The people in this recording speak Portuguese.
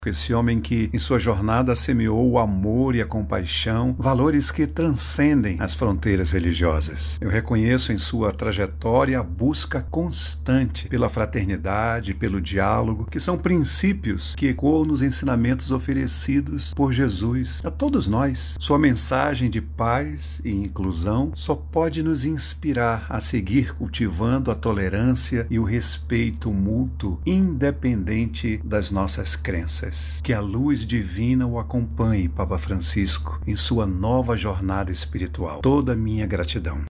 Esse homem que, em sua jornada, semeou o amor e a compaixão, valores que transcendem as fronteiras religiosas. Eu reconheço em sua trajetória a busca constante pela fraternidade, pelo diálogo, que são princípios que ecoam nos ensinamentos oferecidos por Jesus a todos nós. Sua mensagem de paz e inclusão só pode nos inspirar a seguir cultivando a tolerância e o respeito mútuo, independente das nossas crenças. Que a luz divina o acompanhe, Papa Francisco, em sua nova jornada espiritual. Toda a minha gratidão.